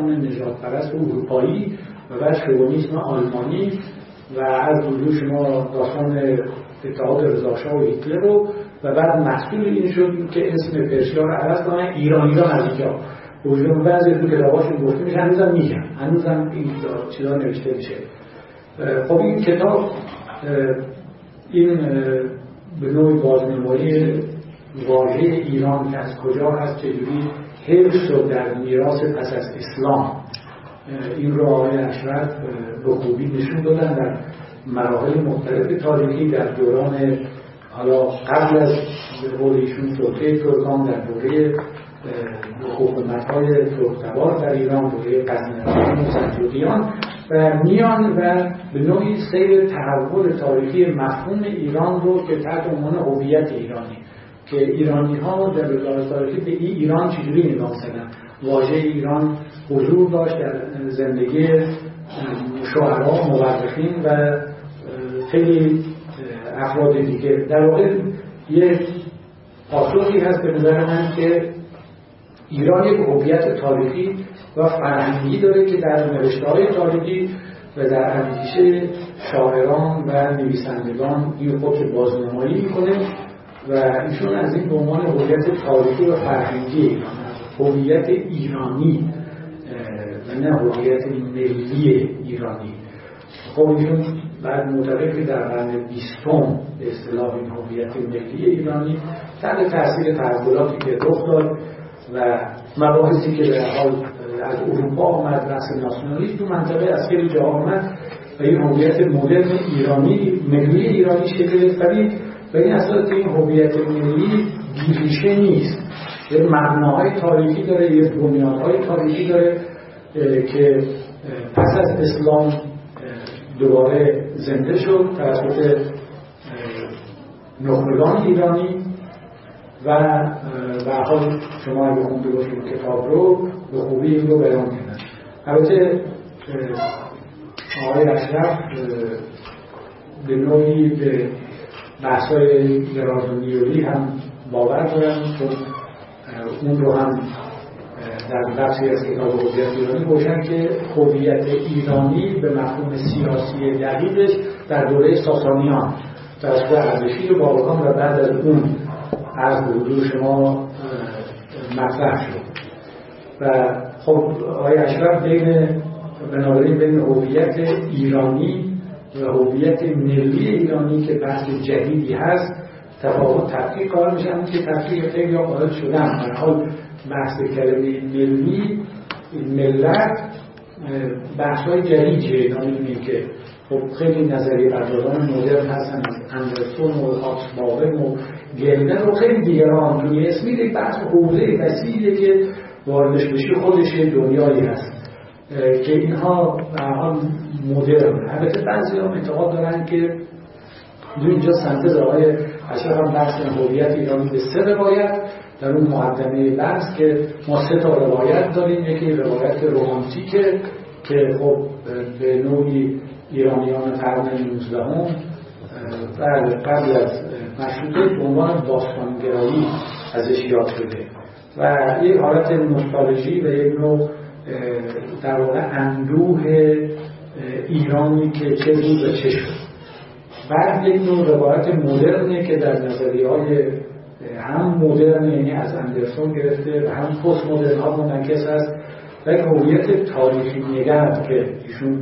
داستان نژاد پرست اروپایی و بعد شوونیسم آلمانی و از دور شما داستان اتحاد رضاشاه و هیتلر رو و بعد محصول این شد که اسم پرسیا رو عوض کنن ایرانیان از اینجا وجود بعضی تو کتاباشون گفته میشه، هنوزم این چیزا نوشته میشه. خب این کتاب این به نوعی بازنمایی واژه ایران که از کجا هست، چجوری حفظ شد در میراث پس از اسلام، این رو آقای اشرف به خوبی نشون دادن در مراحل مختلف تاریخی در دوران حالا قبل از ایشون توطئه ترکان، در دوره حکومت‌های ترک‌تبار در ایران، دوره غزنویان و سلجوقیان و میان و به نوعی سیر تحول تاریخی مفهوم ایران رو که تحت عنوان هویت ایرانی که ایرانی‌ها در روزگار تاریخی به این ایران چجوری نگاه کردن. واژه ایران حضور داشت در زندگی شاعران، مورخین و خیلی افراد دیگه. در واقع یک پاسخی هست به نظر من که ایران یک هویت تاریخی و فرهنگی داره که در نوشته‌های تاریخی و در اندیشه شاعران و نویسندگان این خود بازنمایی میکنه و ایشون از این به عنوان هویت تاریخی و فرهنگی ایران هست، هویت ایرانی و نه هویت ملی ایرانی. خب ایشون بعد معتقد که در قرن 20 به اصطلاح این هویت ملی ایرانی تحت تاثیر تحولاتی که رخ داد و مباحثی که به حال از اروپا آمد، بحث ناسیونالیسم تو منطقه از خیلی جا آمد و این هویت مدرن ایرانی ملی ایرانی شکل گرفت و این اساس این هویت ملی بیریشه نیست، یه مبناهای تاریخی داره، یه بنیادهای تاریخی داره که پس از اسلام دوباره زنده شد توسط نخبگان ایرانی و به حال شما اگه خونده باشید کتاب رو به خوبی این رو بیان کردن. البته آقای اشرف به نوعی به بحث‌های گرازونیولی هم باور دارن چون اون رو هم در بخشی از کتاب هویت ایرانی روشن که هویت ایرانی به مفهوم سیاسی دقیقش در دوره ساسانیان توسط اردشیر بابکان و بعد از اون از حضور شما مطرح شد و خب آقای اشرف بنابراین بین هویت ایرانی و هویت ملی ایرانی که بحث جدیدی هست تفاوت تفکیک قائل میشن که تفکیک خیلی قائل شدن. در حال بحث کلمه ملی ملت بحث‌های جدیدیه، نمی‌دونید که خب خیلی نظریه پردازان مدرن هستن از اندرسون و هاکسباون و گلدن و خیلی دیگران توی اسمی یک بحث حوزه وسیعی که واردش بشی خودش دنیایی هست که اینها به هر حال مدرن. البته بعضی‌ها اعتقاد دارن که اینجا سنتز آقای اشرف هم بحث هویت ایرانی به 3 روایت در اون مقدمه بحث که ما 3 تا روایت داریم. یکی روایت رومانتیکه که خب به نوعی ایرانیان قرن 19 قبل از مشروطه به عنوان داستانگرایی ازش یاد شده و یک حالت نوستالژی و یک نوع در واقع اندوه ایرانی که چه بود و چه شد. بعد یک نوع روایت مدرنه که در نظریه‌های هم مدرن یعنی از اندرسون گرفته و هم پست مدرن ها منعکس است و یک هویت تاریخی نگر که ایشون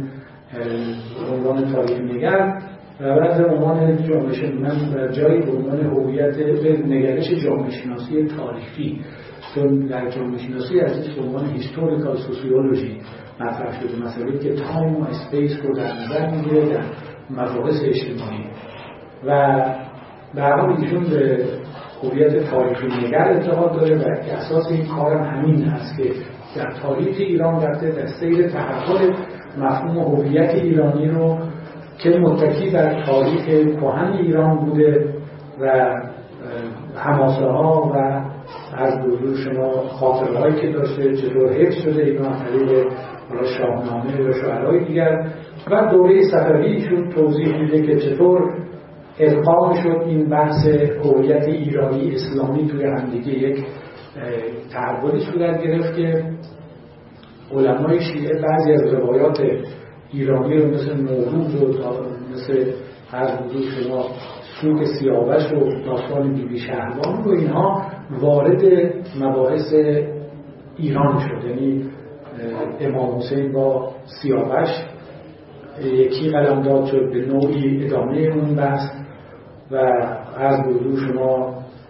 عنوان تاریخی نگر و بعد عنوان جامعه شناسی و جایی به عنوان هویت نگرش جامعه شناسی تاریخی، چون در جامعه شناسی از این عنوان هیستوریکال سوسیولوژی مطرح شده، مسئله که تایم و اسپیس رو در نظر میگیره در مباحث اجتماعی و به هر حال ایشون به هویت تاریخی نگر اعتقاد داره و اساس این کارم همین هست که در تاریخ ایران رفته در سیر تحول مفهوم هویت ایرانی رو که متکی بر تاریخ کهن ایران بوده و حماسه ها و از حضور شما خاطره هایی که داشته چطور حفظ شده اینا از طریق شاهنامه و شعرهای دیگر و دوره صفویشون توضیح میده که چطور ادغام شد این بحث هویت ایرانی اسلامی توی همدیگه یک تحولی صورت گرفت که علمای شیعه بعضی از روایات ایرانی رو مثل موروث و مثل هر حدود شما سوق سیاوش و داستان بیبی شهربان رو اینها وارد مباحث ایران شد. یعنی امام حسین با سیاوش یکی قلمداد شد، به نوعی ادامه اون بحث و از حدود شما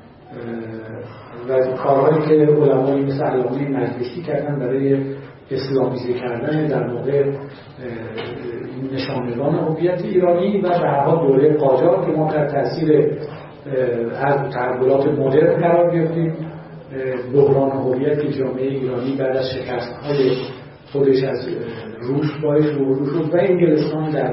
و کارهایی که علمایی مثل علامه مجلسی کردن برای اسلامیزه کردن در واقع نشانگان هویت ایرانی و به هر حال دوره قاجار که ما در تاثیر از تحولات مدرن قرار گرفتیم، بحران هویت جامعه ایرانی بعد از شکست‌های خودش از روس باعث شروع شد و انگلستان در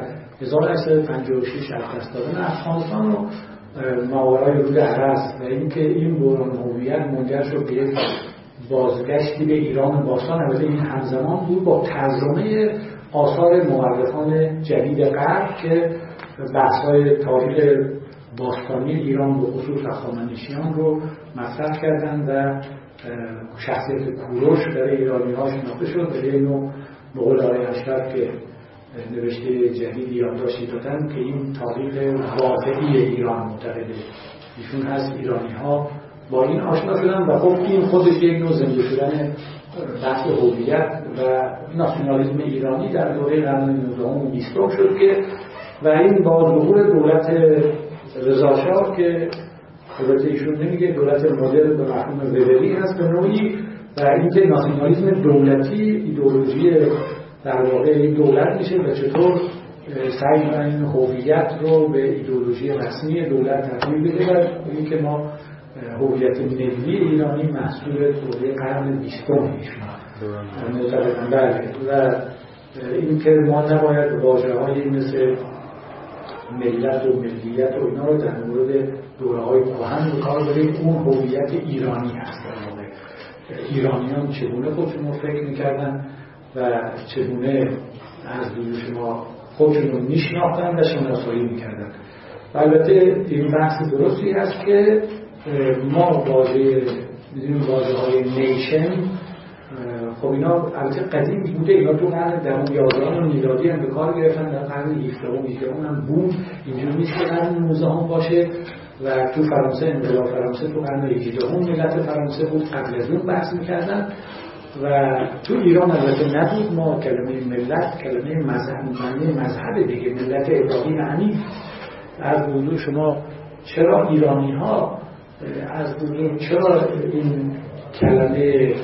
1856 از دست دادن افغانستان و ماورای رود ارس و اینکه این بحران هویت منجر شد به یک بازگشتی به ایران باستان. البته این همزمان بود با ترجمه آثار مورخان جدید غرب که بحث‌های تاریخ باستانی ایران به خصوص هخامنشیان رو مطرح کردند و شخصیت کوروش برای ایرانی‌ها شناخته شد. برای اینو به قول آقای اشرف که نوشته جدیدی یادداشتی دادن که این تاریخ واقعی ایران معتقده ایشون هست. ایرانی‌ها با این آشنا شدن و خب این خودش یک نوع زنده شدن بحث هویت و ناسیونالیسم ایرانی در دوره قرن 19 و 20 شد که و این با ظهور دولت رضاشاه که البته ایشون نمیگه دولت مدرن به مفهوم وبری هست به نوعی و اینکه ناسیونالیسم دولتی ایدئولوژی در واقع این دولت میشه و چطور سعی کنن این هویت رو به ایدئولوژی رسمی دولت تبدیل بده و اینکه ما هویت ملی ایرانی محصول دوره قرن 20 میشن معتقدن. بله و اینکه ما نباید واژه‌هایی مثل ملت و ملیت و اینا رو در مورد دوره‌های کهن به کار بریم. اون هویت ایرانی هست. در واقع ایرانیان چگونه خودشون رو فکر می‌کردن و چگونه از دور شما خودشون رو میشناختن و شناسایی می‌کردن. البته این بحث درستی هست که ما واژه‌های نیشن خب اینا البته قدیم بوده، اینا تو قرن دهم 11 میلادی هم به کار گرفتن، در قرن 17 هم بود. اینجوری نیست که قرن 19 باشه و تو فرانسه انقلاب فرانسه تو قرن 18 ملت فرانسه بود، قبل از اون بحث می‌کردن و تو ایران البته نبود. ما کلمه ملت کلمه مذهب دیگه، ملت ابراهیم حنیف. از حضور شما چرا ایرانی‌ها از حضور چرا این کلمه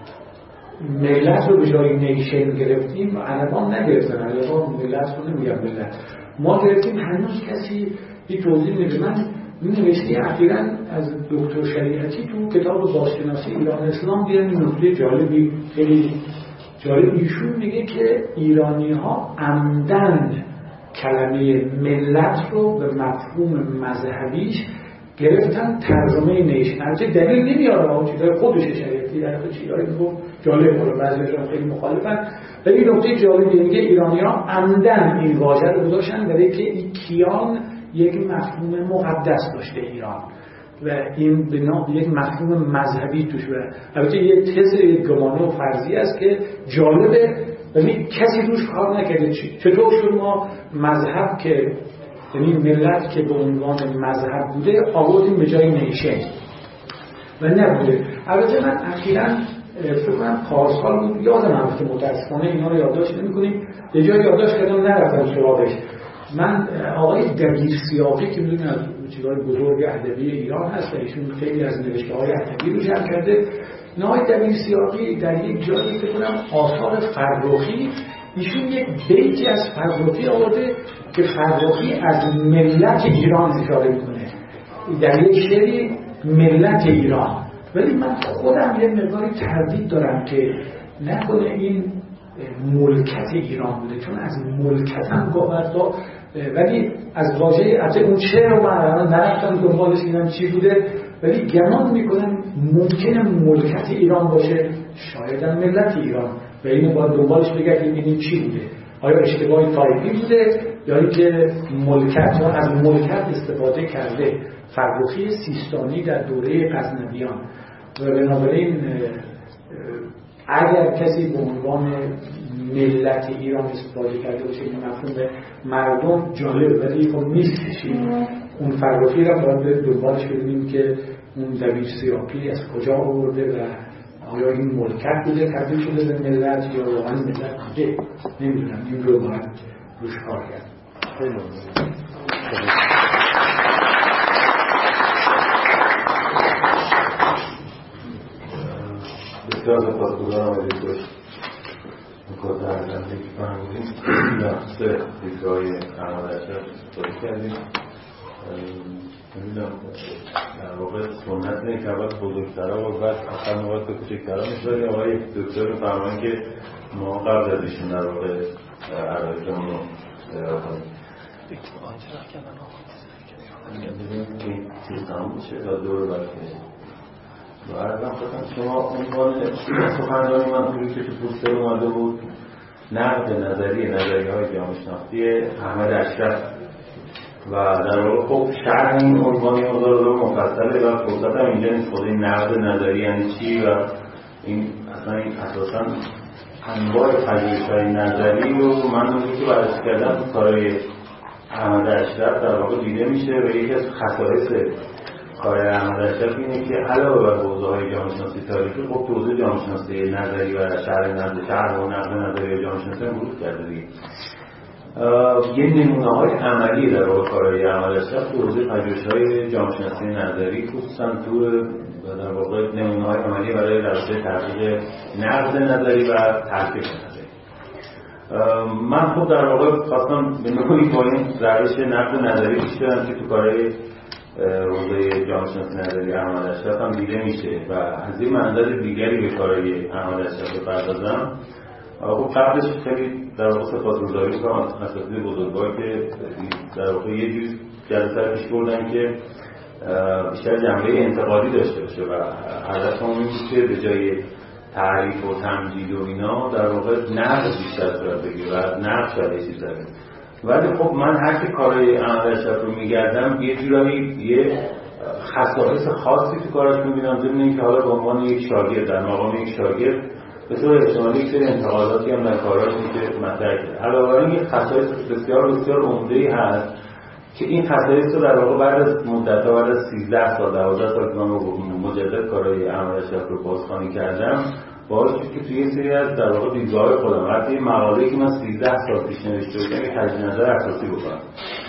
ملت رو به جای نیشن گرفتیم؟ علمان نگرفتن، علمان ملت رو نمیگم ملت، ما گرفتیم. هنوز کسی یک توضیح میده. من نوشته اخیراً از دکتر شریعتی تو کتاب بازشناسی ایران اسلام بیان این نکته جالبی خیلی جالب، ایشون میگه که ایرانی‌ها عمدن کلمه ملت رو به مفهوم مذهبیش گرفتن ترجمه نیشن. البته دلیل نمیاره اون چیزای خودش شریعتی در تو چیزایی میگه جالب بود، بعضی‌ها خیلی مخالفن، ولی نکته جالبی میگه ایرانی‌ها عمدن این واژه رو گذاشتن برای که این کیان یک مفهوم مقدس داشته ایران و این بنا یک مفهوم مذهبی توش بره. البته یه تز گمانه و فرضی است که جالبه ولی کسی روش کار نکرده. چطور شد ما مذهب که یعنی ملت که به عنوان مذهب بوده آوردیم به جای نیشن و نبوده. البته من اخیراً فکر کنم پارسال بود، یادم هم که متاسفانه اینا رو یادداشت نمی‌کنیم، یه جایی یادداشت کردم نرفتم سراغش. من آقای دبیر سیاقی که می‌دونید از چیزهای بزرگ ادبی ایران هست و ایشون خیلی از نوشته‌های ادبی رو جمع کرده. آقای دبیر سیاقی در یک جایی فکر کنم آثار فرخی، ایشون یک بیتی از فرخی آورده که فرخی از ملت ایران اشاره می‌کنه در یک شعری ملت ایران. ولی من خودم یه مقداری تردید دارم که نکنه این ملکت ایران بوده، چون از ملکت هم گوهرتا، ولی از واژه البته اون شعر رو من نرفتم دنبالش اینم چی بوده، ولی گمان میکنم ممکنه ملکت ایران باشه، شاید هم ملت ایران، و اینو باید دنبالش بگردیم ببینیم چی بوده. آیا اشتباهی تایپی بوده یا اینکه ملکت یا از ملکت استفاده کرده فرخی سیستانی در دوره غزنویان و بنابراین اگر کسی به عنوان ملت ایران استفاده کرده باشه این مفهوم مردم جالب، ولی خب میسکشیم اون فرقی را باید دنبالش ببینیم که اون دبیر سیاپی از کجا آورده و آیا این ملکت بوده تبدیل شده به ملت یا واقعا ملت بوده، نمیدونم. این رو باید روش کار کرد. بسیار سپاسگزارم از اینکه مکاتب ارزنده که فرمودیم نفس دیدگاه احمد اشرف استفاده کردیم. نمیدونم در واقع سنت اینه که اول بزرگترها و بعد آخر نوبت به کوچکترها می‌ذاری. آقای دکتر می‌فرمایند که ما قبل از ایشون در واقع عرایزمون رو ارائه کنیم. ببینیم که چیز تمام بشه و دور برکنیم و عرضم خواستم شما عنوان سخنرانی من اونجوری که تو پوستر اومده بود نقد نظریه‌های جامعه شناختی احمد اشرف و در واقع خب شرح این عنوانی مقدار مفصله و فرصت هم اینجا نیست. خود این نقد نظری یعنی چی و این اصلا این اساساً انواع پژوهش‌های نظری رو من اونجوری که بررسی کردم تو کارهای احمد اشرف در واقع دیده میشه و یکی از خصایص کار احمد اشرف اینه که علاوه بر حوزه‌های جامعه شناسی تاریخی خب تو حوزه جامعه شناسی نظری و شرح و نقد نظری جامعه شناسی ورود کرده دیگه. یه نمونه‌های عملی در واقع کارهای احمد اشرف تو حوزه پژوهش‌های جامعه شناسی نظری خصوصا تو در واقع نمونه‌های عملی برای روش تحقیق نقد نظری و تحقیق نظری. من خب در واقع خواستم به نوعی با این روش نقد نظری پیش برم که تو کارهای حوزه جامعه شناسی نظری احمد اشرف هم دیده میشه و از این منظر دیگری به کارهای احمد اشرف بپردازم. خب قبلش خیلی در واقع سپاسگزاری می‌کنم از اساتید بزرگوار که در واقع یه جور جلسه پیش بردن که بیشتر جنبه انتقادی داشته باشه و هدفمون این بود که به جای تعریف و تمجید و اینا در واقع نقد بیشتر صورت بگیره و نقد شاید یه چیز داره. ولی خب من هر که کارهای احمد اشرف رو میگردم یه جورایی یه خصایص خاصی تو کاراش میبینم، ضمن اینکه حالا به عنوان یک شاگرد در مقام یک شاگرد به طور احتمالی یک سری انتقاداتی هم در کاراش میشه مطرح کرد. علاوه بر این یک خصایص بسیار بسیار عمده‌ای هست که این خصایص رو در واقع بعد از مدت‌ها، بعد از 13 سال 12 سال که من مجدد کارهای احمد اشرف رو بازخوانی کردم باعث شد که توی یه سری از در واقع دیدگاه‌های خودم حتی یه مقاله‌ای که من 13 سال پیش نوشته بودم یه تجدید نظر اساسی بکنم.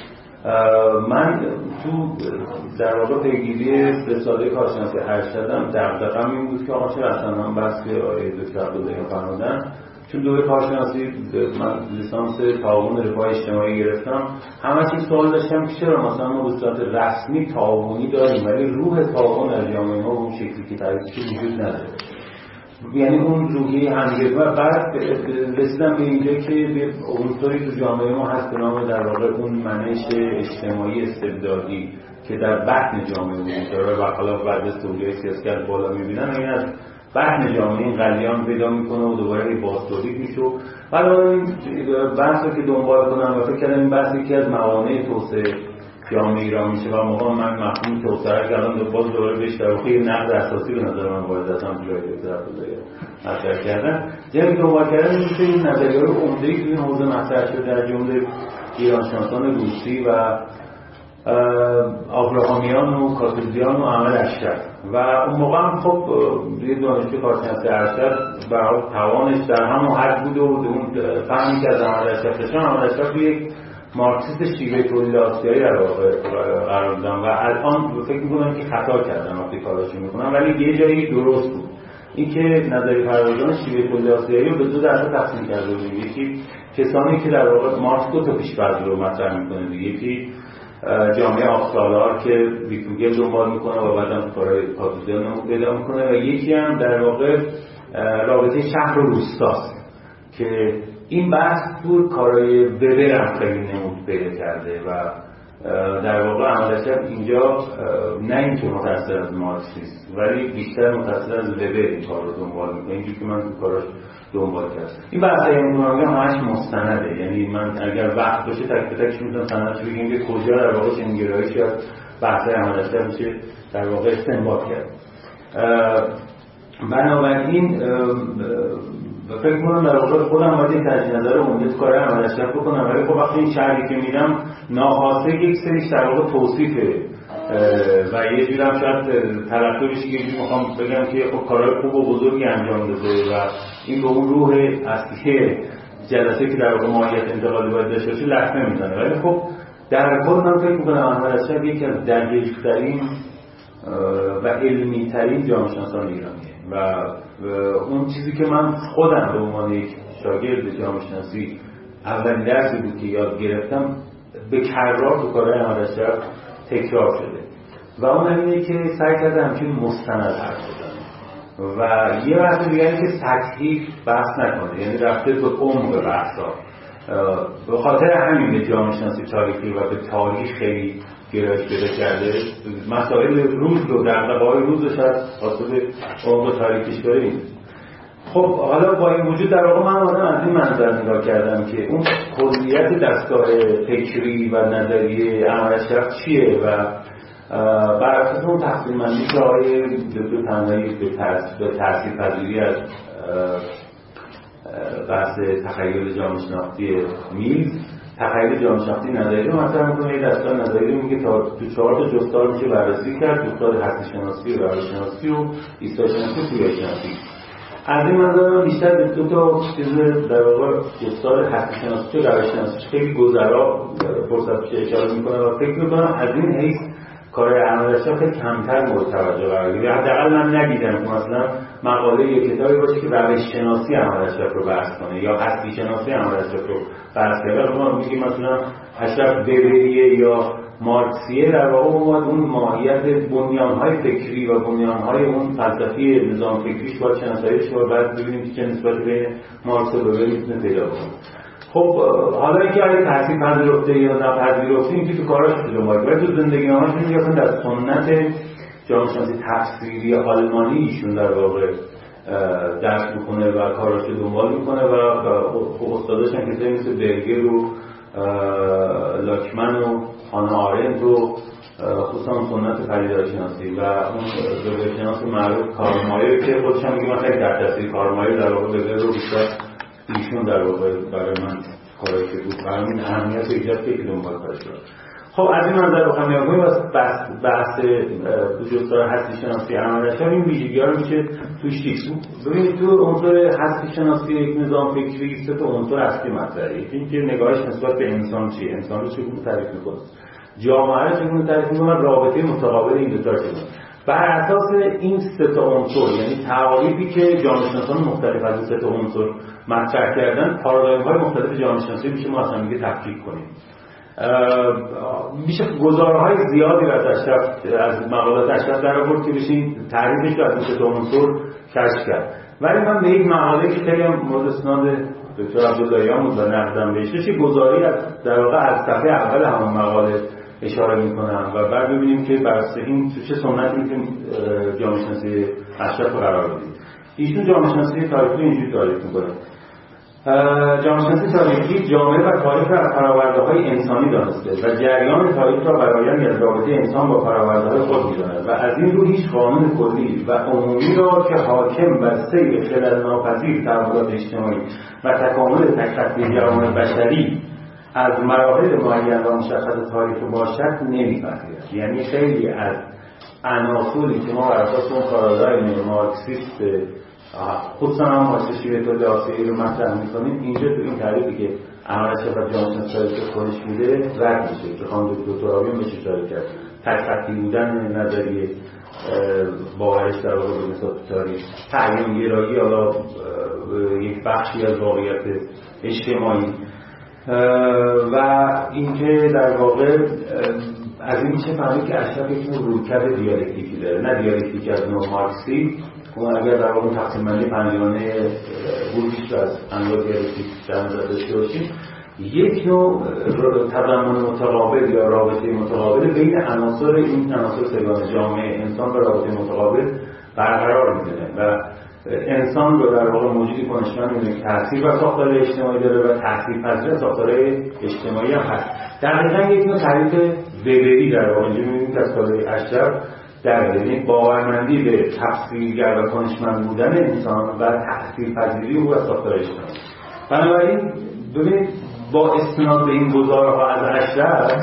من تو در واقع پیگیری 3 ساله کارشناسی ارشدم دغدغه‌م این بود که آقا چرا اصلا من بحث که آقای دکتر عبداللهی فرمودن چون دوره کارشناسی من لیسانس تعاون رفاه اجتماعی گرفتم همه چیز سوال داشتم که چرا مثلا ما به صورت رسمی تعاونی داریم ولی روح تعاون در جامعه ما اون شکلی که تعریفش وجود نداره، یعنی اون روحیه همگرایی. و بعد رسیدم به اینجا که به عنصری تو جامعه ما هست به نام در واقع اون منش اجتماعی استبدادی که در بطن جامعه وجود داره و خلاف بعد سوریه سیاست بالا میبینن این از بطن جامعه این غلیان پیدا میکنه و دوباره بازتولید میشه. حالا این بحث رو که دنبال کنم و فکر کردم این بحث یکی از موانع توسعه جامعه ایران میشه و موقع من مفهوم توسعه کردم باز دوباره بهش در واقع نقد اساسی به نظر من وارد هستم جای دکتر عبداللهی مطرح کردن. جایی دنبال کردن میشه این نظریه‌های عمده‌ای که این حوزه مطرح شده در جمله ایرانشناسان روسی و آبراهامیان و کاتولیکیان و احمد اشرف و اون موقع هم خب یه دانشجوی کارشناسی ارشد برای توانش در همون حد بود و اون فهمی که از احمد اشرف داشتن احمد اشرف یک مارکسیست شیوه تولید آسیایی در واقع قرار دادم و الان فکر می‌کنم که خطا کردم وقتی کاراشو می‌کنم ولی یه جایی درست بود این که نظریه پردازان شیوه تولید آسیایی رو به دو دسته تقسیم کرده بود. یکی کسانی که در واقع مارکس دو تا پیش‌فرض رو مطرح می‌کنه، یکی جامعه آخسالار که ویتوگل دنبال میکنه و بعدم کارهای کاتولیکیان رو پیدا میکنه و یکی هم در واقع رابطه شهر و روستاست که این بحث تو کارهای وبر هم خیلی نمود پیدا کرده و در واقع احمد اشرف اینجا نه اینکه متأثر از مارکسیسم ولی بیشتر متأثر از وبر این کار رو دنبال میکنه، اینجوری که من تو کاراش دنبال کردم. این بحثای امروزی همش مستنده، یعنی من اگر وقت باشه تک به تکش میتونم سندش بگیم که کجا در واقع چنین گرایشی از بحثای احمد اشرف میشه در واقع استنباط کرد. بنابراین فکر کنم در واقع خودم باید یک تجدید نظر عمده تو کار احمد اشرف بکنم، ولی خب وقتی این شهری که میدم ناخواسته یک سریش در واقع توصیفه و یه جوری هم شاید تلقی بشه که میخوام بگم که خب کارهای خوب و بزرگی انجام داده و این به اون روح اصلی جلسه که در واقع ماهیت انتقالی باید داشته باشه لطمه میزنه. ولی خب در کل من فکر میکنم احمد اشرف یکی از دقیق‌ترین و علمی ترین جامعه شناسان ایرانیه و اون چیزی که من خودم به عنوان یک شاگرد جامعه شناسی اولین درسی بود که یاد گرفتم به کررار تو کارهای احمد اشرف تکرار شده و اون اینه که سعی کرده همچین مستند حرف بزنه و یه بحث دیگه که سطحی بحث نکنه، یعنی رفته به عمق بحثا. به خاطر همین به جامعه شناسی تاریخی و به تاریخ خیلی گرایش پیدا کرده. مسائل روز رو دغدغه‌های روزش از حاصل عمق تاریخیش داریم. خب حالا با این وجود در واقع من از این منظر نگاه کردم که اون کلیت دستگاه فکری و نظریه احمد اشرف چیه و بر اساس اون تقسیم بندی که آقای دکتر تنهایی به تاثیرپذیری از بحث تخیل جامعه شناختی میلز، تخیل جامعه شناختی نظری رو مطرح می‌کنه. یه دستگاه نظری رو میگه تا تو 4 تا جستار میشه بررسی کرد، جستار هستی شناسی و روش شناسی و ایستای شناسی و پویایی شناسی. از این منظر من بیشتر به دو تا چیز در واقع جستار هستی شناسی و روش شناسی خیلی گذرا فرصت بشه اشاره می‌کنه و فکر می‌کنم از این حیث کار احمد اشرف خیلی کمتر مورد توجه قرار گرفته. حداقل من ندیدم که مثلا مقاله یا کتابی باشه که روش شناسی احمد اشرف رو بحث کنه یا هستی شناسی احمد اشرف رو بحث کنه. ما میگیم مثلا اشرف ببریه یا مارکسیه، در واقع اون ماهیت بنیان‌های فکری و بنیان‌های اون فلسفی نظام فکریش باید شناسایی شه و بعد ببینیم که چه نسبتی بین مارکس و ببری میتونه پیدا کنه. خب حالا اینکه اگه تحصیل پذیرفته یا نپذیرفته این که تو کاراش شده باید تو زندگی نامه‌شون میگه اصلا در سنت جامعه شناسی تفسیری آلمانی ایشون در واقع درس میکنه و کاراش رو دنبال میکنه و استاداش هم کسایی مثل برگر و لاکمن و هانا آرنت و خصوصا سنت پدیدارشناسی و اون زبده‌شناس معروف کارل که خودش هم میگه مثلا در تفسیر کارل در واقع برگر رو بیشتر ایشون در واقع برای من کاری که بود و همین اهمیت ایجاد که دنبال کارش رو. خب از این منظر بخوام نگاه کنیم بحث جستار هستی شناسی احمد اشرف این ویژگی‌ها رو میشه توش دید. ببینید تو عنصر هستی شناسی یک نظام فکری سه تا عنصر اصلی مطرحه. این که نگاهش نسبت به انسان چیه، انسان رو چگونه تعریف می‌کنه، جامعه رو چگونه تعریف می‌کنه، رابطه متقابل این دو تا چگونه. بر اساس این سه تا عنصر، یعنی تعاریفی که جامعه شناسان مختلف از این سه تا عنصر مطرح کردن، پارادایم‌های مختلف جامعه شناسی میشه ما اصلا دیگه تفکیک کنیم. میشه گزارهای زیادی رو از مقالات اشرف در آورد که بشین تعریفش رو از این سه تا عنصر کشف کرد. ولی من به یک مقاله که خیلی مورد استناد دکتر عبداللهیان بود و نقدم بهش یه گزاری در واقع از صفحه اول همون مقاله اشاره میکنم و بعد ببینیم که بر اساس این چه سنتی میتونیم جامعه شناسی اشرف رو قرار بدیم. ایشون جامعه شناسی تاریخی اینجوری تعریف میکنه: جامعه شناسی تاریخی جامعه و تاریخ را از فرآورده‌های انسانی دانسته و جریان تاریخ را برآیندی از رابطه انسان با فرآورده‌های خود می‌داند و از این رو هیچ قانون کلی و عمومی را که حاکم بر سیر خلل‌ناپذیر تعاملات اجتماعی و تکامل تک‌تک‌ویژه جوامع بشری از مراحل معین و مشخص تاریخ باشد نمی‌پذیرد. یعنی خیلی از عناصری که ما بر اساس اون پارادایم مارکسیست خودسان هم مارکسیستی به طور آسیایی رو مطرح می‌کنیم، اینجا تو این تعریفی که احمد اشرف و جامعه شناسی خودش میده رد میشه که خانم دکتر آبیان بهش اشاره کرد. تک‌تکی بودن نظریه باورش در واقع به نسبت تاریخ، تعیین گرایی حالا یک بخشی از واقعیت اجتماعی و اینکه در واقع از این میشه فهمید که اشرف یک نوع رویکرد دیالکتیکی داره، نه دیالکتیک از نوع مارکسی. اون اگر در واقع تقسیم بندی پنجگانه بودیش رو از انواع دیالکتیک در نظر داشته باشیم، یک نوع تضمن متقابل یا رابطه متقابل بین عناصر این عناصر سگانه جامعه انسان و رابطه متقابل برقرار می‌کنه و انسان رو در واقع موجودی کنشمند می‌دونه که تاثیر بر ساختار اجتماعی داره و تاثیرپذیر ساختار اجتماعی هم هست. دقیقاً یک نوع تعریف وبری در واقع اینجا می‌بینیم که از کارهای اشرف یعنی باورمندی به تفسیرگر و کنشمند بودن انسان و تأثیرپذیری او و ساختار اجتماعی. بنابراین ببینید با استناد به این گزارها از اشرف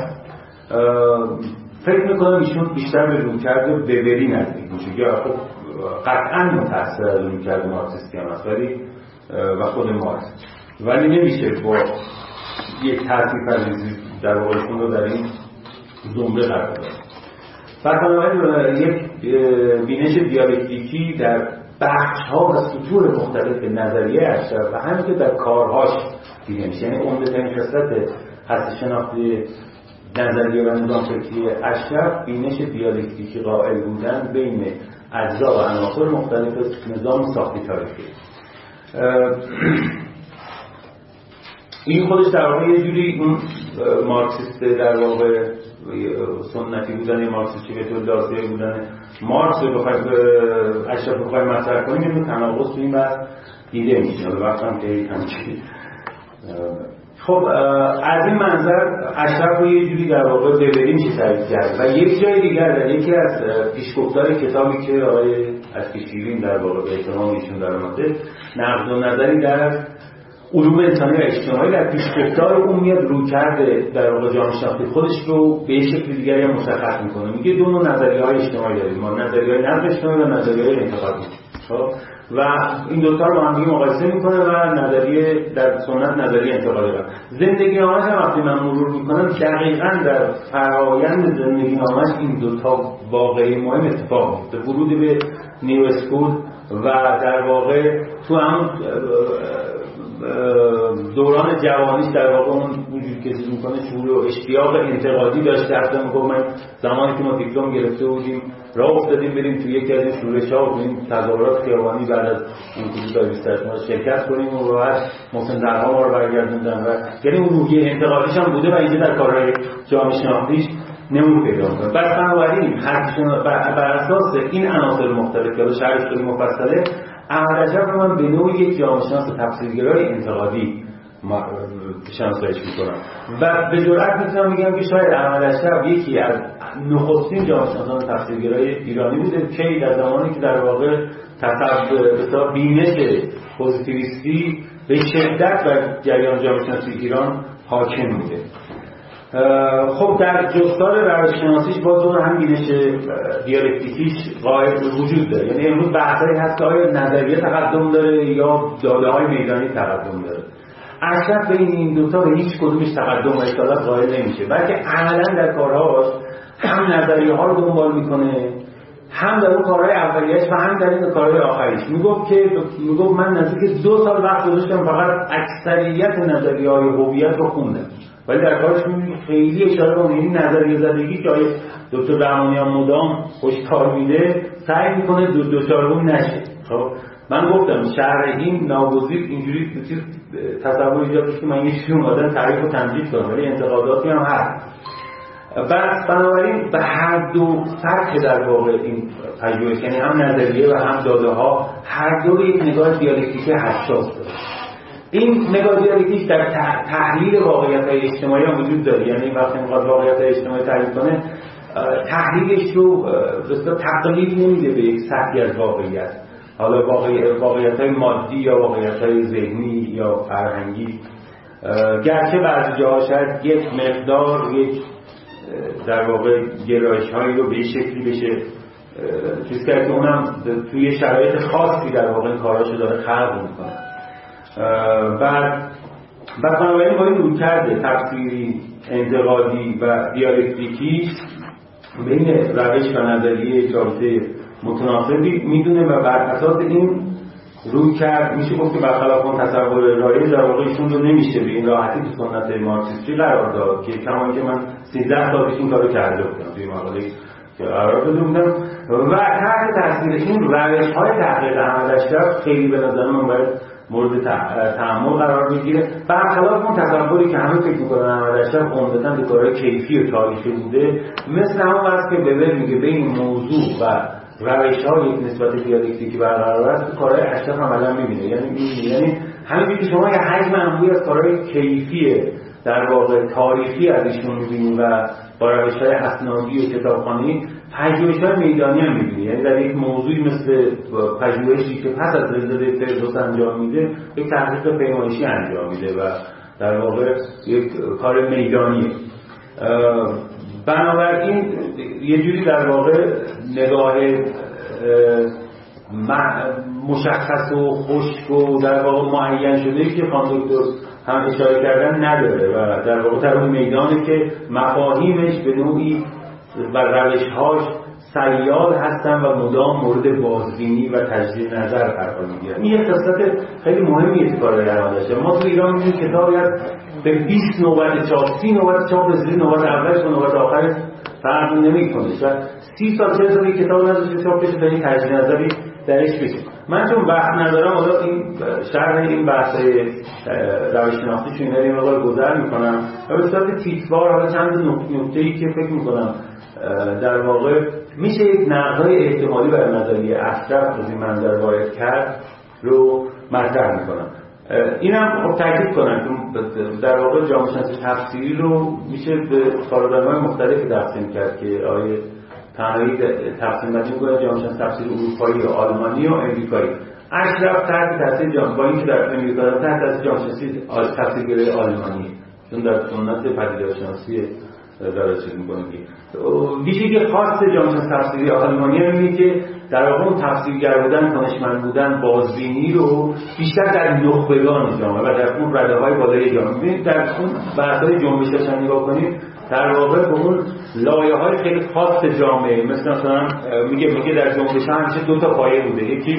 فکر میکنم ایشون بیشتر به رویکرد وبری نزدیک میشه که خب قطعا متأثر از رویکرد مارکسیستی هم هست و خود مارکس، ولی نمیشه با یک تأثیرپذیری در واقعشون رو در این زمره قرار داد. بنابراین یک بینش دیالکتیکی در بخش‌ها و سطور مختلف نظریه اشرف و همین که در کارهاش دیده میشه. یعنی عمده‌ترین خصلت هستی شناختی نظریه و نظام فکری اشرف بینش دیالکتیکی قائل بودن بین اجزا و عناصر مختلف نظام ساختی تاریخی. این خودش در واقع یه جوری اون مارکسیست در واقع سنتی بودن مارکسیستی به طور داستانی بودن مارکس رو بخواید اشرف بخواید مطرح کنیم یه تناقض تو این بحث دیده میشه. وقتم که همچین خب از این منظر اشرف رو یه جوری در واقع ببریم چه تعریف کرد و یک جای دیگر در یکی از پیشگفتار کتابی که آقای اشکشیرین در واقع به احتمام ایشون در آمده نقد و نظری در علوم انسانی و اجتماعی در پیشگفتار اون میاد رو کرده در واقع جامعه شناختی خودش رو به شکل دیگری هم مشخص میکنه. میگه دو نوع نظریه‌های اجتماعی داریم ما، نظریه‌های نقد اجتماعی و نظریه‌های انتقادی. و این دوتا رو با هم دیگه مقایسه میکنه و نظریه در سنت نظریه انتقادی داره. زندگی نامش هم وقتی من مرور میکنم دقیقاً در فرآیند زندگی نامش این دوتا واقعی مهم اتفاق میفته. ورود به نیو اسکول و در واقع تو هم دوران جوانیش در واقع اون وجود که چیز میکنه شعور و اشتیاق انتقادی داشته. اصلا میگم من زمانی که ما دیپلم گرفته بودیم راه افتادیم بریم توی یکی از این شورش‌ها و این تظاهرات خیابانی بعد از اون حدود 28 ما شرکت کنیم و بعد محسن درها ما رو برگردوندن و یعنی اون روحیه انتقادیش هم بوده و اینجا در کارهای جامعه شناختیش نمود پیدا می‌کنه. بس بنابراین بر اساس این عناصر مختلف که شرح خیلی مفصله احمد اشرف رو من به نوعی یک جامعه شناس تفسیرگرای انتقادی شناساییش می‌کنم و به جرئت میتونم بگم که شاید احمد اشرف یکی از نخستین جامعه شناسان تفسیرگرای ایرانی بوده که در زمانی که در واقع تصور بینش پوزیتیویستی به شدت بر جریان جامعه شناسی ایران حاکم بوده. خب در جستار روش‌شناسیش باز اون هم بینش دیالکتیکیش قائل وجود داره. یعنی امروز بحثایی هست که آیا نظریه تقدم داره یا داده‌های میدانی تقدم داره. اشرف بین این دوتا به هیچ کدومش تقدم و اصالت قائل نمیشه، بلکه عملاً در کارهاش هم نظریه ها رو دنبال میکنه، هم در اون کارهای اولیه‌اش و هم در این کارهای آخریش. میگفت من نزدیک 2 سال وقت گذاشتم فقط اکثریت نظریه‌های هویت رو خوندم، ولی در کارش می‌بینید خیلی اشاره به این نظریه زدگی که آیه دکتر رحمانی هم مدام هشدار میده سعی میکنه دوچارگون نشه. خب من گفتم شرح این ناگزیر اینجوری تصور ایجاد که من یه چیزی اومدن تعریف و تمجید کنم، ولی انتقاداتی هم هست. بنابراین به هر دو سطح در واقع این پژوهش، یعنی هم نظریه و هم داده ها، هر دو یک نگاه دیالکتیکی حساس داره. این نگاه دیالکتیک در تحلیل واقعیت‌های اجتماعی هم وجود داره. یعنی وقتی میخواد واقعیت‌های اجتماعی تحلیل کنه تحلیلش رو بسیار تقلیل نمیده به یک سطحی از واقعیت، حالا واقعیت‌های مادی یا واقعیت‌های ذهنی یا فرهنگی، گرچه بعضی جاها شاید یک مقدار یک در واقع گرایش‌هایی رو به شکلی بشه چیز کرد که اونم توی شرایط خاصی در واقع این کاراشو داره خلق میکنه. بعد بنابراین با این رویکرد تفسیری انتقادی و دیالکتیکی بین روش و نظریه چارچه متناسبی میدونه و بر اساس این رویکرد میشه گفت که برخلاف اون تصور رایج در واقع ایشون رو نمیشه به این راحتی تو سنت مارکسیستی قرار داد که کما که من 13 سال پیش این کارو کرده بودم توی مقاله که قرار داده بودم و تحت تاثیر این روش‌های تحقیق احمد اشرف خیلی به نظر من باید مورد تأمل قرار میگیره. برخلاف اون تصوری که همه فکر میکنن احمد اشرف عمدتاً به کارهای کیفی و تاریخی بوده، مثل همون وقت که ببر میگه بین موضوع و روش‌های یک نسبت دیالکتیکی برقرار است، تو کارهای اشرف عملاً میبینه. یعنی همینجوری که شما یه حجم انبوهی از کارهای کیفی در واقع تاریخی از ایشون میبینید و با روش‌های اسنادی و کتابخوانی پژوهش‌های میدانی هم می‌بینی. یعنی در یک موضوعی مثل پژوهشی که پس از زلزله ترزوس انجام میده یک تحقیق پیمایشی انجام میده و در واقع یک کار میدانیه. بنابراین یه جوری در واقع نگاه مشخص و خشک و در واقع معین شده‌ای که خانم دکتر هم اشاره کردن نداره و در واقع در اون میدانه که مفاهیمش به نوعی و روش‌هاش سیال هستن و مدام مورد بازبینی و تجدید نظر قرار میگیرن. این یک قسمت خیلی مهمیه که کار در داشته. ما تو ایران می‌بینیم کتابی هست به 20 نوبت چاپ، 30 نوبت چاپ رسیده، نوبت اولش و نوبت آخرش فرق نمی‌کنه و 30 سال 40 سال کتاب نذاشته چاپ بشه تا این تجدید نظری درش بشه. من چون وقت ندارم حالا این شرح این بحث‌های روش‌شناختیش اینا رو مقدار گذر می‌کنم و به صورت تیتروار حالا چند نکته‌ای که فکر می‌کنم در واقع میشه یک نقدهای احتمالی برای نظریه اشرف از این منظر وارد کرد رو مطرح می‌کنم. اینم خب تاکید کنم که در واقع جامعه شناسی تفسیری رو میشه به کارآمدهای مختلفی تقسیم کرد که آیه تنهایی تقسیم بندی می‌کنه جامعه شناسی تفسیری اروپایی و آلمانی و امریکایی. اشرف تحت تاثیر با اینکه در امریکا تحت تاثیر جامعه شناسی تفسیرگرای آلمانی چون در سنت پدیدارشناسی داره چیز می‌کنه که ویژگی خاص جامعه شناسی تفسیری آلمانی اینه که در واقع اون تفسیرگر بودن، دانشمند بودن، بازبینی رو بیشتر در نخبگان جامعه و در اون رده‌های بالای جامعه ببینید در اون بحث‌های جنبشش نگاه کنید در واقع به اون لایه‌های خیلی خاص جامعه مثلا میگه در جنبش همیشه دو تا پایه بوده، یکی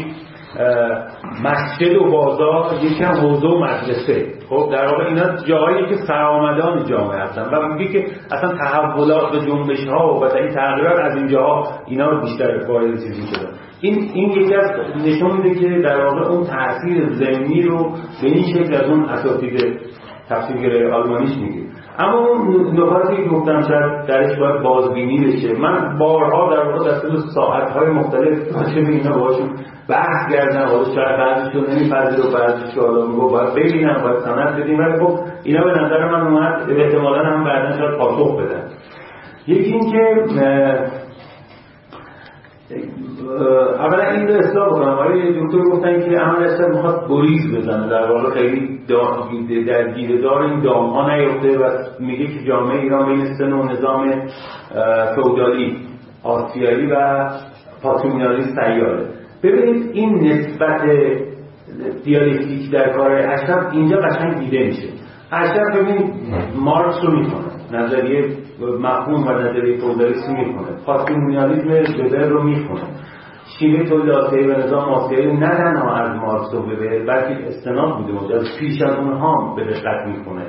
مسجد و بازار، یکی هم حوزه و مدرسه. خب در واقع اینا جاهایی که سرآمدان جامعه هستن و میگه که اصلا تحولات و جنبش‌ها و این تغییرات از اینجاها اینا رو بیشتر وارد چیزی شدن. این یکی از نشون میده که در واقع اون تاثیر ضمنی رو به این شکل از اون اساتید تفسیرگرای آلمانیش میگه. اما اون نکاتی که گفتم شاید درش باید بازبینی بشه. من بارها در واقع در طول ساعت‌های مختلف راجع به اینا باهاشون بحث کردم. حالا شاید بعضیشون نمی‌پذیره و بعضیش حالا میگه باید ببینم، باید سند بدیم، ولی خب اینا به نظر من اومد احتمالاً هم بعداً شاید پاسخ بدن. یکی این که اولا این رو اصلاح کنم. آقای دکتر گفتن که عمل اصلا میخواد گریز بزنه، در واقع خیلی در گیردار این دام‌ها نیفته و میگه که جامعه ایران بین سه نوع نظام فئودالی، آسیایی و پاتریمونیالی سیاره. ببینید این نسبت دیالکتیک در کارهای اشرف اینجا قشنگ دیده میشه. اشرف ببینید مارکس رو میکنه، نظریه مفهوم و نظریه فئودالیسم میکنه، پاتریمونیالیسم وبر رو میکنه، شیوه تولید آسیایی و نظام آسیایی نه تنها از مارکس و وبر بلکه استناد بوده اونجا، از پیش از اونها به دقت میکنه.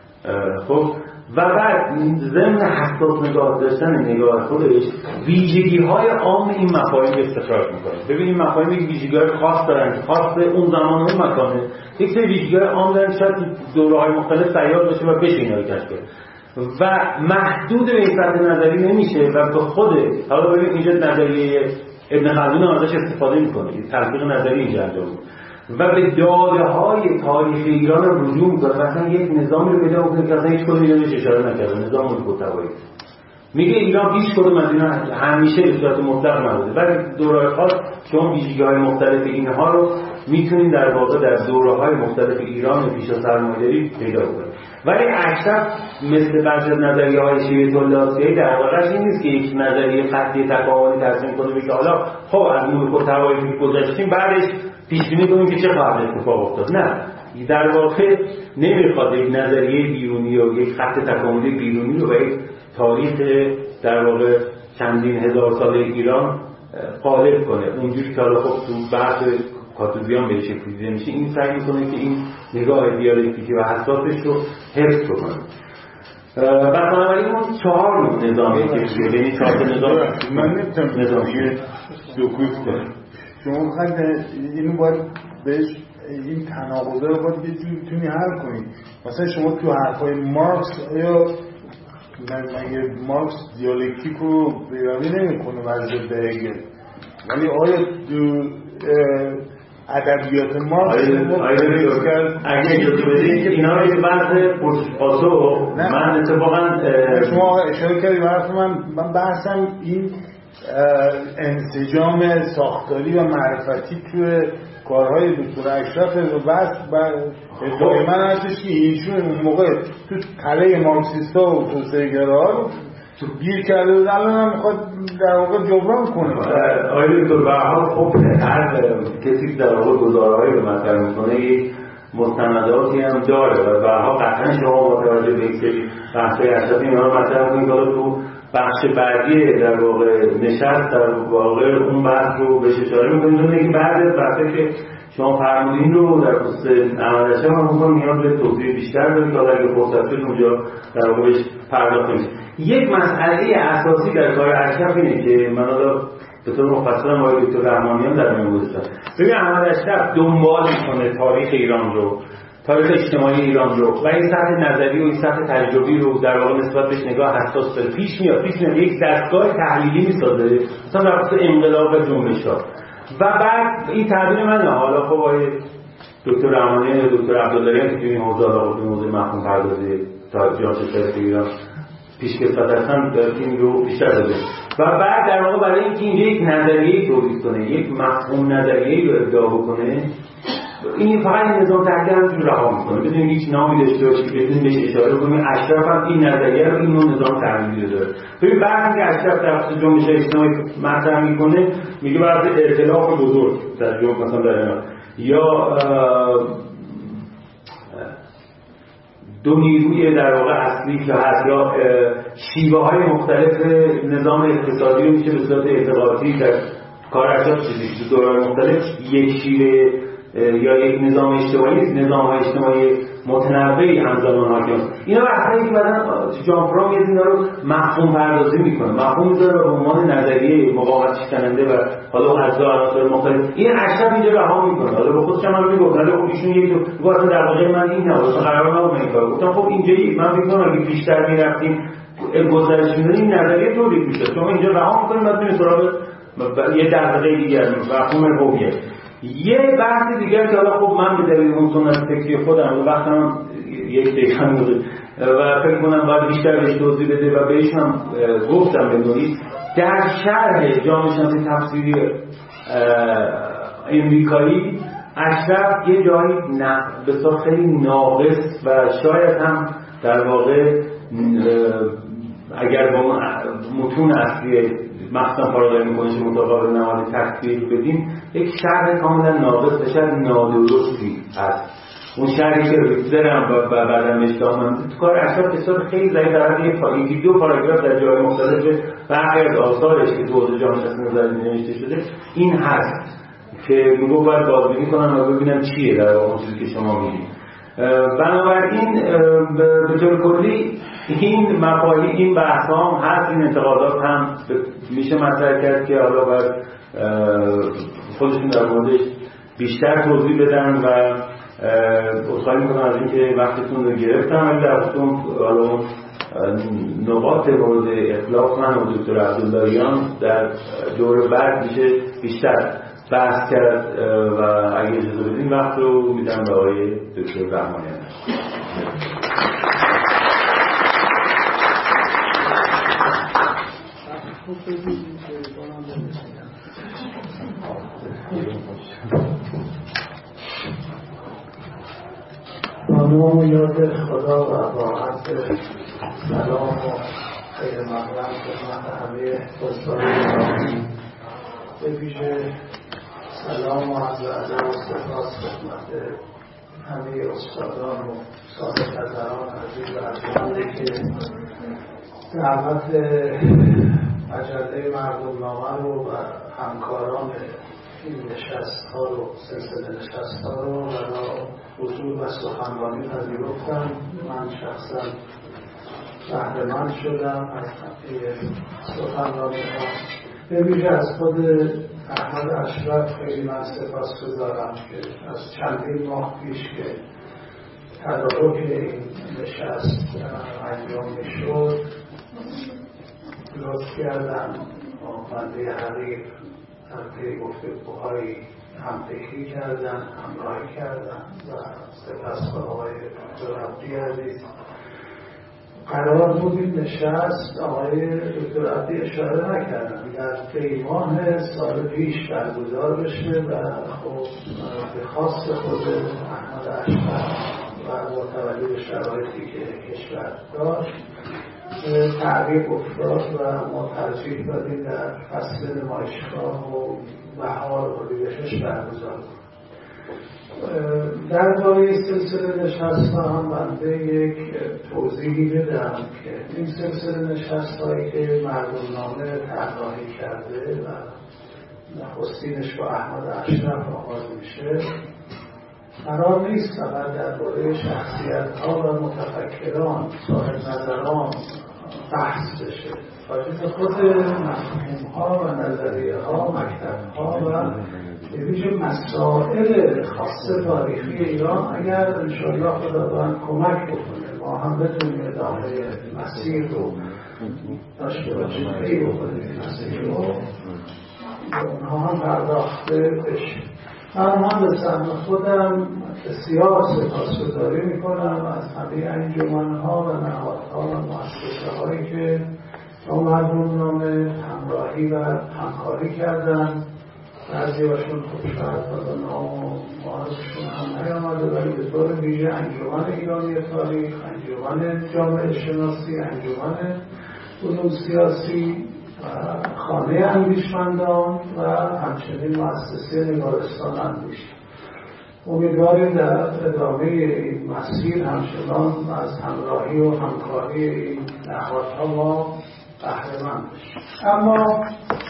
خب و بعد ضمن حساس نگاه داشتن نگاه خودش ویژگی‌های عام این مفاهیم استخراج میکنه. ببینید مفاهیم ویژگی‌های خاص دارن، خاص اون زمان اون مکانه. یک سری ویژگی‌های عام دارن شاید دوره‌های مختلف سیار باشه و بشه اینا رو کشف کرد و محدود به این سطح نظری نمیشه و به خود حالا ببینید اینجا نظریه ابن خلدون ازش استفاده میکنه، تطبیق نظری اینجا انجام میده و به داده‌های تاریخ ایران رجوع میکنه. مثلا یک نظامی رو پیدا میکنه که اصلا هیچ کدوم اینو اشاره نکرده، نظام ملک‌الطوایفی. میگه ایران هیچ کدوم از اینا همیشه به صورت مطلق نبوده، ولی دوره‌های خاص شما ویژگی‌های مختلف اینها رو میتونید در واقع در دوره‌های مختلف ایران پیش از سرمایه‌داری پیدا کنید. ولی اشرف مثل بعضی از نظریه‌های شیوه تولید آسیایی در واقع این نیست که یک نظریه قطعی تکاملی تصمیم کنه بگه حالا خب از ملک‌الطوایفی گذشتیم بعدش پیش بینی کنیم که چه خواهد اتفاق افتاد. نه، در واقع نمیخواد یک نظریه بیرونی و یک خط تکاملی بیرونی رو به یک تاریخ در واقع چندین هزار ساله ایران غالب کنه. اونجوری که حالا خب تو بحث کاتوزیان به شکل دیده میشه این سعی میکنه که این نگاه دیالکتیکی و حساسش رو حفظ کنه. و بنابراین اون 4 نظامی که ببینید 4 نظام من نمیتونم نظامی سکوت کنم. شما بخواید اینو باید بهش این تناقضه رو باید یه جوری بتونی حل کنید. مثلا شما تو حرفای مارکس آیا مگه مارکس دیالکتیک رو پیروی نمیکنه وضع هگل، ولی آیا تو ادبیات مارکس اگه اجازه بدید اینا یه بحث پاسو من اتفاقا شما اشاره کردید حرف من بحثم این انسجام ساختاری و معرفتی توی کارهای دکتر اشرف و بس ادعای من هستش که ایشون اون موقع تو تله مارکسیستا و توسعه‌گراها تو گیر کرده بود، الان هم میخواد در واقع جبران کنه. آقای دکتر به هر حال خب هر کسی در واقع گزاره‌هایی رو مطرح میکنه یک مستنداتی هم داره و به هر حال قطعا شما متوجه به اینکه بحث‌های اساسی اینا رو مطرح کنید. حالا تو بخش بعدی در واقع نشست در واقع اون بحث رو بهش اشاره می‌کنید، چون اینکه بعد از بحثی که شما فرمودین رو در خصوص احمد اشرف هم می‌گم نیاز به توضیح بیشتر دارید تا اگه فرصت شد اونجا در واقع بهش پرداخت کنید. یک مسئله اساسی در کار اشرف اینه که من حالا به طور مفصل با دکتر رحمانیان در میون گذاشتم. ببین احمد اشرف دنبال می‌کنه تاریخ ایران رو، تاریخ اجتماعی ایران رو و این سطح نظری و این سطح تجربی رو در واقع نسبت بهش نگاه حساس داره. پیش میاد یک دستگاه تحلیلی میسازه مثلا در خصوص انقلاب و جنبش‌ها و بعد این تعبیر منه. حالا خب آقای دکتر رحمانیان یا دکتر عبداللهیان که توی این موضوع مفهوم پردازی تاریخ ایران پیشکسوت هستن این رو بیشتر داده و بعد در واقع برای اینکه اینجا یک نظریه تولید کنه، یک مفهوم نظریه‌ای رو ابداع بکنه، این فقط نظام تحلیل هم رو رها میکنه بدون هیچ نامی داشته باشه که بدون بهش اشاره کنیم. اشرف هم این نظریه رو این نظام تحلیلی رو داره. ببین بعد که اشرف در خصوص جنبش اجتماعی مطرح میکنه میگه بعد ائتلاف بزرگ در جنبش مثلا در اینا یا دو نیروی در واقع اصلی که هست یا شیوه های مختلف نظام اقتصادی رو میشه به صورت اعتقادی در کار اشرف چیزی که دوران مختلف یک شیوه یا یک نظام اجتماعی متنوعی همزمان حاکم. اینا بحثایی که بعداً جان فرام اینا رو مفهوم پردازی میکنه، مفهوم میذاره به عنوان نظریه مقاومت شکننده و حالا اجزا عناصر مختلف. این اشرف اینجا رها میکنه. حالا به خودش هم میگم ولی خب ایشون یک تو اصلا در واقع من این نبود قرار نبود این کارو گفتم. خب اینجا من فکر کنم اگه بیشتر میرفتیم گزارش میدادیم این نظریه تولید میشد. شما اینجا رها میکنیم بعد میریم سراغ یه دغدغه دیگر مفهوم هویت. یه بحث دیگر که حالا خب من به دلیل اون سنت فکری خودم و وقتم یک دقیقه بوده و فکر کنم باید بیشتر بهش توضیح بده و بهش هم گفتم به نوعی در شرح جامعه شناسی تفسیری امریکایی اشرف یه جایی بسیار خیلی ناقص و شاید هم در واقع اگر با متون اصلی مخصوصا پارادایم کنش مطابق نماد تکفیر بدیم یک شرح کاملا ناقص و شرح نادرستی هست. اون شرحی که ریتزرم و بعدم اشتهام تو کار اشرف بسیار خیلی ضعیف در حد یکی دو پاراگراف در جای مختلف برخی از آثارش که تو حوزه جامعه شناسی نظری نوشته شده این هست که میگو باید بازبینی کنم و ببینم چیه در واقع چیزی که شما میگید. بنابراین به طور کلی این مقاله این بحث هم هست، این انتقادات هم میشه مطرح کرد که حالا باید خودشون در موردش بیشتر توضیح بدن و عذرخواهی میکنم از اینکه وقتتون رو گرفتم ولی در خصوص حالا نقاط مورد اختلاف من و دکتر عبداللهیان در دور بعد میشه بیشتر بحث کرد و اگه اجازه بدین وقت رو میدم به آقای دکتر رحمانیان. با نام و یاد خدا و با عرض سلام و خیر مقدم خدمت همه دوستان به ویژه سلام و عرض ادب و سپاس خدمت همه استادان و صاحب نظران عزیز و ارجمندی که دعوت مجله مردمنامه رو و همکاران این نشست ها رو سلسله نشست ها رو برای حضور و سخنرانی پذیرفتم. من شخصا بهره‌مند شدم از سخنرانی ها. به ویژه از خود احمد اشرف خیلی من سپاسگزارم که از چندین ماه پیش که تدارک این نشست انجام میشد لطف کردن بنده حقیق در پی گفتگوهای همفکری کردن، همراهی کردن و سپس به آقای دکتر عبدی عزیز. قرار بود این نشست آقای دکتر عبدی اشاره نکردن در دی‌ماه سال پیش برگزار بشه و خب به خاص خود احمد اشرف و با توجه به شرایطی که کشور داشت تعقیب افتاد و ما ترجیح دادیم در فصل نمایشگاه و بهار و ریزشش برگزار کنیم. درباره سلسله نشست هم بنده یک توضیحی بدم که این سلسله نشست هایی که مردمنامه طراحی کرده و نخستینش با احمد اشرف آغاز میشه، قرار نیست فقط درباره شخصیت ها و متفکران، صاحب نظران بحث بشه. راجع خود مفهوم ها و نظریه ها، مکتب ها و ویژه مسائل خاص تاریخی ایران اگر انشاءالله خداوند کمک بکنه ما هم بتونیم ادامه مسیر رو داشته باشیم، پی بکنیم مسیر رو اونها هم پرداخته بشه. من هم به سهم خودم بسیار سپاسگزاری میکنم از همه انجمن‌ها و نهادها و مؤسسه‌هایی که با مردمنامه همراهی و همکاری کردن. بعضی هاشون خب شاید تا نام و معرفشون هم نیامده، ولی به طور ویژه انجمن ایرانی تاریخ، انجمن جامعه شناسی، انجمن علوم سیاسی و خانه اندیشمندان و همچنین مؤسسه نگارستان اندیش. امیدواریم در ادامه این مسیر همچنان از همراهی و همکاری این نهادها ما بهره‌مند بشیم. اما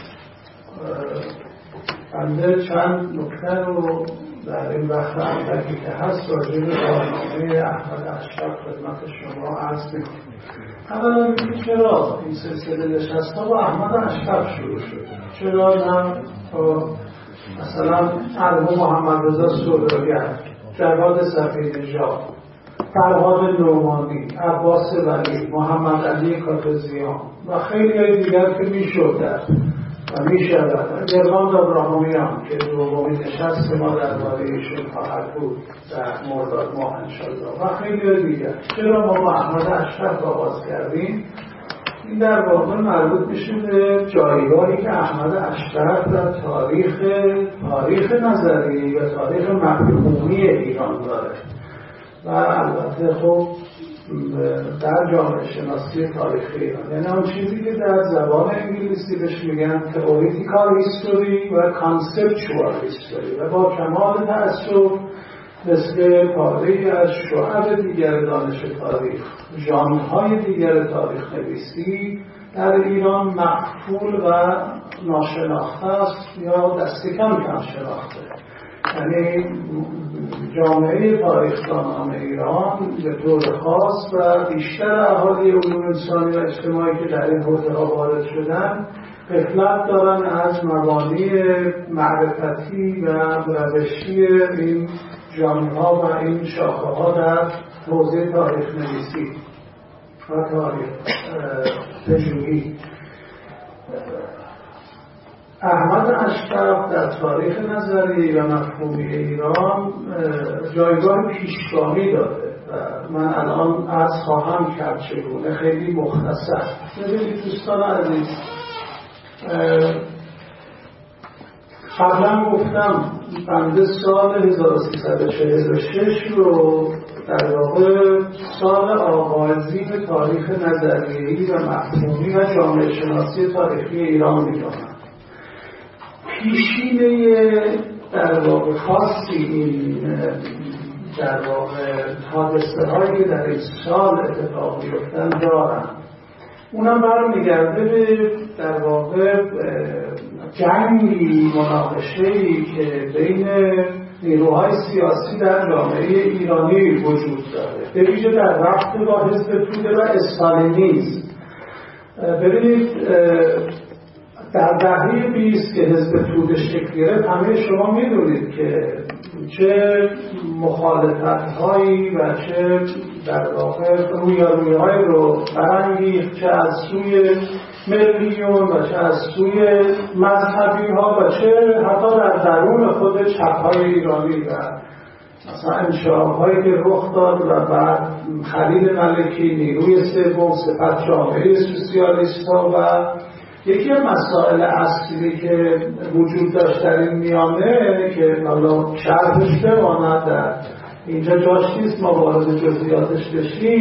بنده چند نکته رو در این وقت اندکی که هست راجع به برنامه احمد اشرف خدمت شما عرض می‌کنم. اولا چرا این سلسله نشست‌ها با احمد اشرف شروع شد؟ چرا نه مثلا مرحوم محمد رضا سهرابگر، جواد صفی‌نژاد، فرهاد نعمانی، عباس ولی، محمد علی کاتوزیان و خیلی دیگر که میشد و میشود، گرماند ابراهامیان که دومین نشست ما درباره ایشون خواهد بود در مرداد ماه انشاءالله و خیلی دیگر. چرا ما با احمد اشرف آغاز کردیم؟ این در واقع مربوط میشه به جایگاهی که احمد اشرف در تاریخ نظری و تاریخ مفهومی ایران داره و البته خب در جامعه شناسی تاریخی ایران، یعنی اون چیزی که در زبان انگلیسی بهش میگن تئوریتیکال هیستوری و کانسپچوال هیستوری و با کمال تأسف مثل پاره‌ای از شعب دیگر دانش تاریخ، ژانرهای دیگر تاریخ نویسی در ایران مقفول و ناشناخته است یا دست کم شناخته. یعنی جامعه تاریخ‌دانان ایران به طور خاص و بیشتر اهالی علوم انسانی و اجتماعی که در این حوزه‌ها وارد شدن غفلت دارن از مبانی معرفتی و روشی این ژانرها و این شاخه‌ها در حوزه تاریخ نویسی و تاریخ پژوهی. احمد اشرف در تاریخ نظری و مفهومی ایران جایگاه پیشگامی داده و من الان عرض خواهم کرد چگونه خیلی مختصر. ببینید دوستان عزیز، قبلا گفتم بنده سال 1346 رو در واقع سال آغازی به تاریخ نظریه‌ای و مفهومی و جامعه شناسی تاریخی ایران می‌دانم. پیشینه در واقع خاصی این در واقع حادثه هایی در این سال اتفاق میفتن دارن. اونم برمیگرده به در واقع جنگی، مناقشه‌ای که بین نیروهای سیاسی در جامعه ایرانی وجود داره، به ویژه در وقت با حزب توده و استالینیسم. ببینید در دهه 20 که حزب توده شکل گرفت، همه شما میدونید که چه مخالفت‌هایی و چه در واقع رویارویی‌هایی رو برانگیخت، چه از سوی ملیون و چه از سوی مذهبی ها و چه حتی در درون خود چپ‌های ایرانی و مثلا انشاءهایی که رخ داد و بعد خلیل ملکی نیروی سوم سپس جامعه سوسیالیست ها و یکی از مسائل اصلی که وجود داشت در این میانه که حالا شرحش بماند در اینجا جاش نیست ما وارد جزئیاتش بشیم